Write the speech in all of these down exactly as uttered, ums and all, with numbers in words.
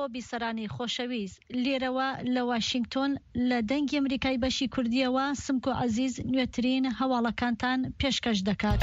بیسەرانی خۆشەویست، لێرەوە لە واشنگتن لە دەنگی ئەمریکای بەشی کوردیەوە سمک و عەزیز نوێترین هەواڵەکانتان پێشکەش دەکات.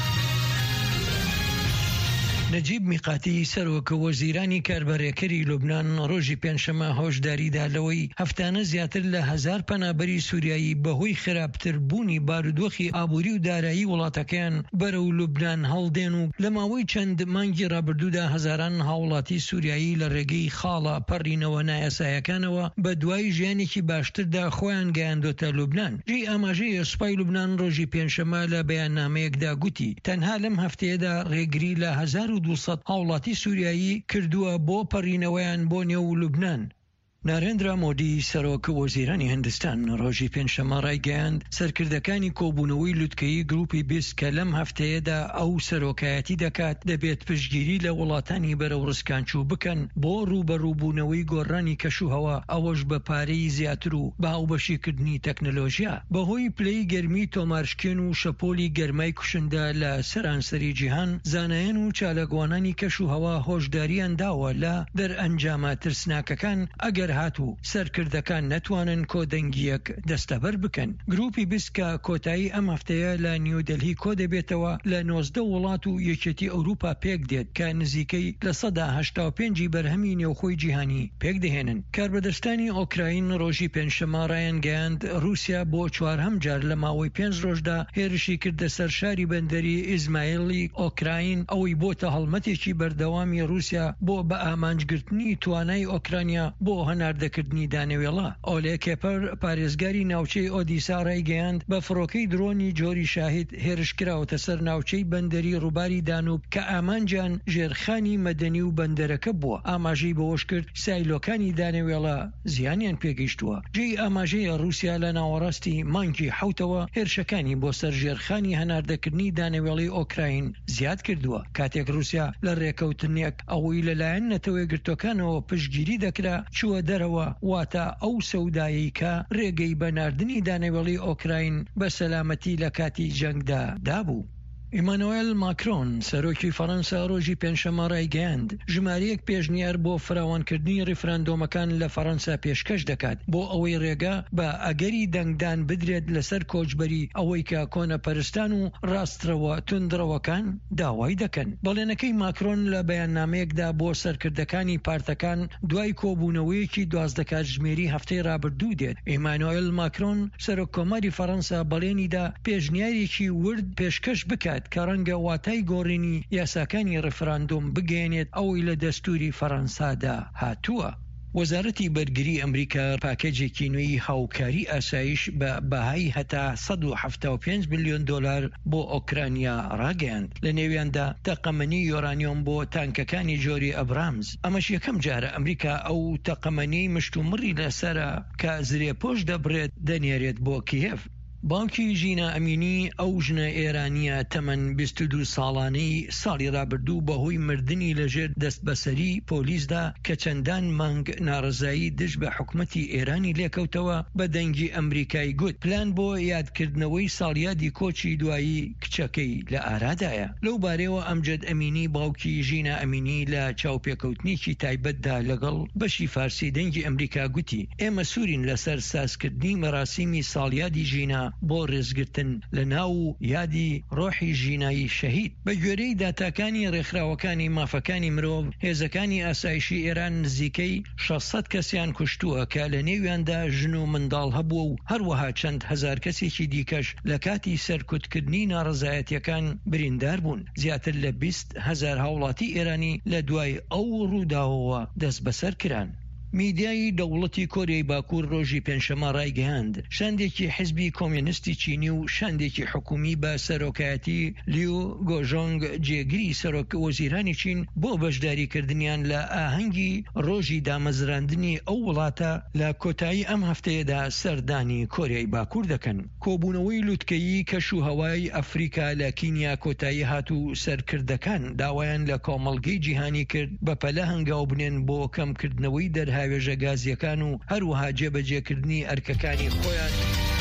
نەجیب میقاتی سەرۆکە وەزیرانی کاربەرێکەری لوبنان ڕۆژی پێنجشەمە هۆشداریدا لەوەی هەفتانە زیاتر لە هەزار پەنابەری سووریایی بەهۆی خراپتر بوونی بارودۆخی ئابووری و دارایی وڵاتەکەیان بەرەو لوبنان هەڵدێن و لە ماوەی چەند مانگی ڕابردوودا هەزاران هاوڵاتی سووریایی لە ڕێگەی خاڵە پەڕینەوە نایاسایەکانەوە بە دوای ژیانێکی باشتردا خۆیان گەیاندۆتە لوبنان. جێی ئاماژەی سوپای لوبنان ڕۆژی پێنجشەمە لە بەیاننامەیەکدا گوتی تەنها لەم هەفتەیەدا ڕێگری لە هەزار و دووسەد هاوڵاتی سووریایی کردووە بۆ پەڕینەوەیان بۆ نێو لوبنان. نارێندرا مۆدی سەرۆکە وەزیرانی هەندستان ڕۆژی پێنجشەمە ڕایگەیاند سەرکردەکانی کۆبوونەوەی لوتکەیی گروپی بیست کە لەم هەفتەیەدا ئەو سەرۆکایەتی دەکات دەبێت پشتگیری لە وڵاتانی بەرەو ڕسکانچوو بکەن بۆ ڕوبەڕووبوونەوەی گۆڕانی کەشوهەوا، ئەوەش بە پارەی زیاتر و بە هاوبەشیکردنی تەکنەلۆژیا. بەهۆی پلەی گەرمی تۆمارشکێن و شەپۆلی گەرمای کوشندا لە سەرانسەری جیهان، زانایان و چالەگوانانی کەشوهەوا هۆشداریان داوە لە دەرئەنجامە ترسناکەکان ئەگەر هاتوو سەرکردەکان نەتوانن کۆدەنگیەک دەستەبەر بکەن. گروپی بسکە کۆتایی ئەم هەفتەیە لە نیودەلهی کۆ دەبێتەوە لە نۆزدە وڵات و یەکێتی ئەوروپا پێک دێت کە نزیکەی لە سەدا هەشتا و پێنجی بەرهەمی نێوخۆی جیهانی پێک دەهێنن. کاربەدەستانی ئۆکراین ڕۆژی پێنجشەمە ڕایان گەیاند رووسیا بۆ چوارهەم جار لە ماوەی پێنج ڕۆژدا هێرشی کردە سەر شاری بەندەری ئیزمایلی ئۆکراین، ئەوەی بۆتە هەڵمەتێکی بەردەوامی رووسیا بۆ بە ئامانجگرتنی توانای ئۆکرانیا بۆ هەناردەکردنی دانەوێڵە. ئۆلێ کێپەر پارێزگاری ناوچەی ئۆدیسا ڕایگەیاند بە فڕۆکەی درۆنی جۆری شاهید هێرشکراوەتە سەر ناوچەی بەندەری ڕووباری دانوب کە ئامانجیان ژێرخانی مەدەنی و بەندەرەکە بووە. ئاماژەی بەوەش کرد سایلۆکانی دانەوێڵە زیانیان پێگەیشتووە. جێی ئاماژەیە رووسیا لە ناوەڕاستی مانگی حوتەوە هێرشەکانی بۆ سەر ژێرخانی هەناردەکردنی دانەوێڵی ئۆکراین زیاد کردووە، کاتێک رووسیا لە ڕێکەوتنێک ئەوەی لەلایەن نەتەوەی گرتوەکانەوە پشتگیری دەکرا چووە دەرەوە، واتە ئەو سەودایی کە ڕێگەی بەناردنی دانەوێڵی ئۆکراین بە سەلامەتی لە کاتی جەنگدا دابوو. ئیمانوئێل ماکرۆن سەرۆکی فەڕەنسا ڕۆژی پێنجشەمە ڕایگەیاند ژمارەیەک پێشنیار بۆ فراوانکردنی ڕیفراندۆمەکان لە فەڕەنسا پێشکەش دەکات بۆ ئەوەی ڕێگە بە ئەگەری دەنگدان بدرێت لەسەر کۆچبەری ئەوەی کە کۆنەپەرستان و ڕاسترەوە توندڕەوەکان داوای دەکەن. بەڵێنەکەی ماکرۆن لە بەیاننامەیەکدا بۆ سەرکردەکانی پارتەکان دوای کۆبوونەوەیەکی دوازدە کاتژمێری هەفتەی ڕابردوو دێت. ئیمانوئێل ماکرۆن سەرۆک کۆماری فەڕەنسا بەڵێنیدا پێشنیارێکی ورد پێشکەش بکات کە ڕەنگە واتای گۆڕینی یاساکانی ڕفراندۆم بگەێنێت ئەوەی لە دەستوری فەڕەنسادا هاتووە. وەزارەتی بەرگری ئەمریکا پاکێجێکی نوێی هاوکاری ئاسایش بە بەهای هەتا سەد و هەفتە و پێنج میلیۆن دۆلار بۆ ئۆکرانیا ڕاگەیاند. لە نێویاندا تەقەمەنی یۆرانیۆم بۆ تانکەکانی جۆری ئەبرامز. ئەمەش یەکەم جارە ئەمریکا ئەو تەقەمەنی مشتومڕی لەسرە کە زرێپۆش دەبرێت دەنێرێت بۆ کیێف. باوکی ژینە ئەمینی ئەو ژنە ئێرانیە تەمەن بیست و دوو ساڵانەی ساڵی ڕابردوو بەهۆی مردنی لەژێر دەست بەسەری پۆلیسدا کە چەندان مانگ ناڕزایی دژ بە حکومەتی ئێرانی لێکەوتەوە بە دەنگی ئەمریکای گوت پلان بۆ یادکردنەوەی ساڵیادی کۆچی دوایی کچەکەی لە ئارادایە. لەو بارەوە ئەمجد ئەمینی باوکی ژینە ئەمینی لە چاوپێکەوتنێکی تایبەتدا لەگەڵ بەشی فارسی دەنگی ئەمریکا گوتی ئێمە سوورین لەسەر سازکردنی مەراسیمی ساڵیادی ژینە بۆ ڕێزگرتن لە ناو یادی ڕۆحی ژینایی شەهید. بە گوێرەی داتاکانی ڕێکخراوەکانی مافەکانی مرۆڤ، هێزەکانی ئاسایشی ئێران نزیکەی شەشسەد کەسیان کوشتووە کە لە نێویاندا ژن و منداڵ هەبووە و هەروەها چەند هەزار کەسێکی دیکەش لە کاتی سەرکوتکردنی ناڕزایەتیەکان بریندار بوون. زیاتر لە بیست هەزار هاوڵاتی ئێرانی لە دوای ئەو ڕووداوەوە دەست بەسەر کران. میدیای دەوڵەتی کۆریای باکوور ڕۆژی پێنجشەمە ڕایگەیاند شاندێکی حیزبی کۆمیۆنیستی چینی و شاندێکی حکومی بە سەرۆکایەتی لیو گۆژۆنگ جێگری سەرۆک وەزیرانی چین بۆ بەشداریکردنیان لە ئاهەنگی ڕۆژی دامەزراندنی ئەو وڵاتە لە کۆتایی ئەم هەفتەیەدا سەردانی کۆریای باکوور دەکەن. کۆبوونەوەی لوتکەیی کەشوهەوای ئەفریقا لە کینیا کۆتایی هات و سەرکردەکان داوایان لە کۆمەڵگەی جیهانی کرد بە پەلە هەنگاو بنێن بۆ کەمکردنەوەی دەرهاوێژە گازیەکان و هەروەها جێبەجێکردنی ئەرکەکانی خۆیان